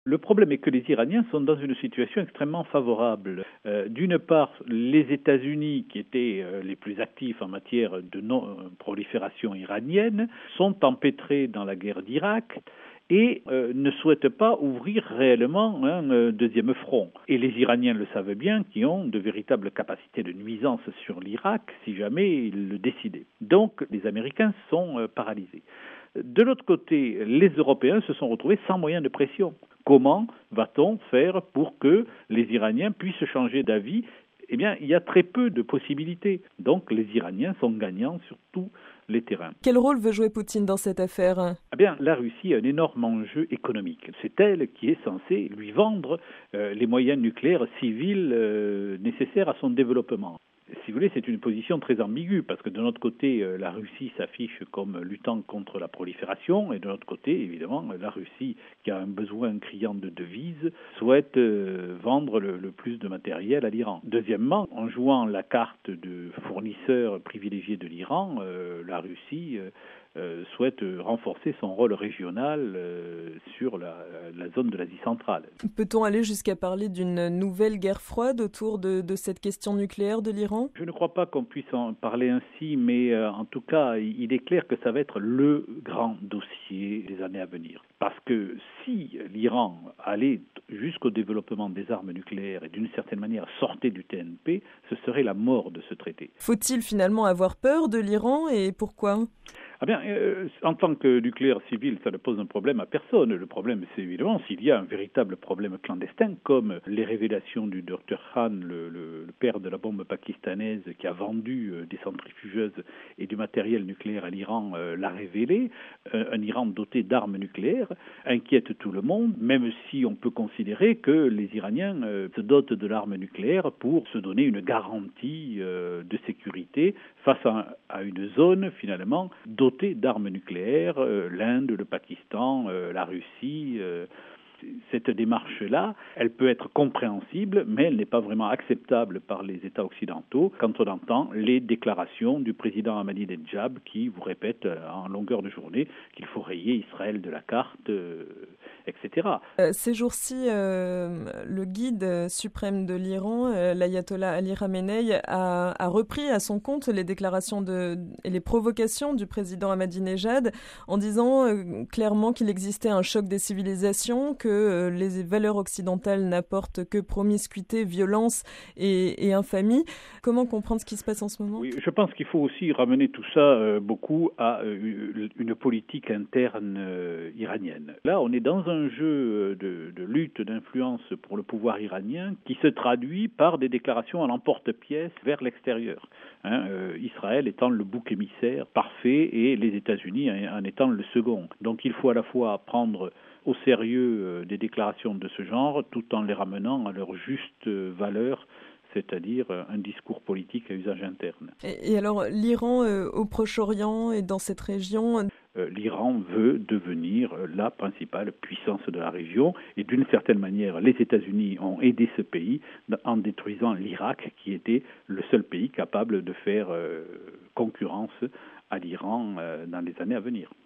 Le problème est que les Iraniens sont dans une situation extrêmement favorable. D'une part, les États-Unis, qui étaient les plus actifs en matière de non-prolifération iranienne, sont empêtrés dans la guerre d'Irak et ne souhaitent pas ouvrir réellement un deuxième front. Et les Iraniens le savent bien, qui ont de véritables capacités de nuisance sur l'Irak si jamais ils le décidaient. Donc les Américains sont paralysés. De l'autre côté, les Européens se sont retrouvés sans moyen de pression. Comment va-t-on faire pour que les Iraniens puissent changer d'avis ? Eh bien, il y a très peu de possibilités. Donc, les Iraniens sont gagnants sur tous les terrains. Quel rôle veut jouer Poutine dans cette affaire ? Eh bien, la Russie a un énorme enjeu économique. C'est elle qui est censée lui vendre les moyens nucléaires civils nécessaires à son développement. Si vous voulez, c'est une position très ambiguë, parce que de notre côté, la Russie s'affiche comme luttant contre la prolifération, et de notre côté, évidemment, la Russie, qui a un besoin criant de devises, souhaite vendre le plus de matériel à l'Iran. Deuxièmement, en jouant la carte de fournisseur privilégié de l'Iran, la Russie souhaite renforcer son rôle régional sur la zone de l'Asie centrale. Peut-on aller jusqu'à parler d'une nouvelle guerre froide autour de cette question nucléaire de l'Iran ? Je ne crois pas qu'on puisse en parler ainsi, mais en tout cas, il est clair que ça va être le grand dossier des années à venir. Parce que si l'Iran allait jusqu'au développement des armes nucléaires et d'une certaine manière sortait du TNP, ce serait la mort de ce traité. Faut-il finalement avoir peur de l'Iran et pourquoi ? Ah bien, en tant que nucléaire civil, ça ne pose un problème à personne. Le problème, c'est évidemment s'il y a un véritable problème clandestin, comme les révélations du Dr Khan, le père de la bombe pakistanaise qui a vendu des centrifugeuses et du matériel nucléaire à l'Iran, l'a révélé. Un Iran doté d'armes nucléaires inquiète tout le monde, même si on peut considérer que les Iraniens se dotent de l'arme nucléaire pour se donner une garantie de sécurité face à une zone, finalement, dotée d'armes nucléaires, l'Inde, le Pakistan, la Russie. Cette démarche-là, elle peut être compréhensible, mais elle n'est pas vraiment acceptable par les États occidentaux quand on entend les déclarations du président Ahmadinejad qui vous répète en longueur de journée qu'il faut rayer Israël de la carte, etc. Ces jours-ci, le guide suprême de l'Iran, l'ayatollah Ali Khamenei, a repris à son compte les déclarations et les provocations du président Ahmadinejad en disant clairement qu'il existait un choc des civilisations, que les valeurs occidentales n'apportent que promiscuité, violence et infamie. Comment comprendre ce qui se passe en ce moment ? Oui, je pense qu'il faut aussi ramener tout ça beaucoup à une politique interne iranienne. Là, on est dans un jeu de lutte d'influence pour le pouvoir iranien qui se traduit par des déclarations à l'emporte-pièce vers l'extérieur. Israël étant le bouc émissaire parfait et les États-Unis en étant le second. Donc il faut à la fois prendre au sérieux des déclarations de ce genre, tout en les ramenant à leur juste valeur, c'est-à-dire un discours politique à usage interne. Et alors, l'Iran au Proche-Orient et dans cette région... L'Iran veut devenir la principale puissance de la région et d'une certaine manière, les États-Unis ont aidé ce pays en détruisant l'Irak, qui était le seul pays capable de faire concurrence à l'Iran dans les années à venir.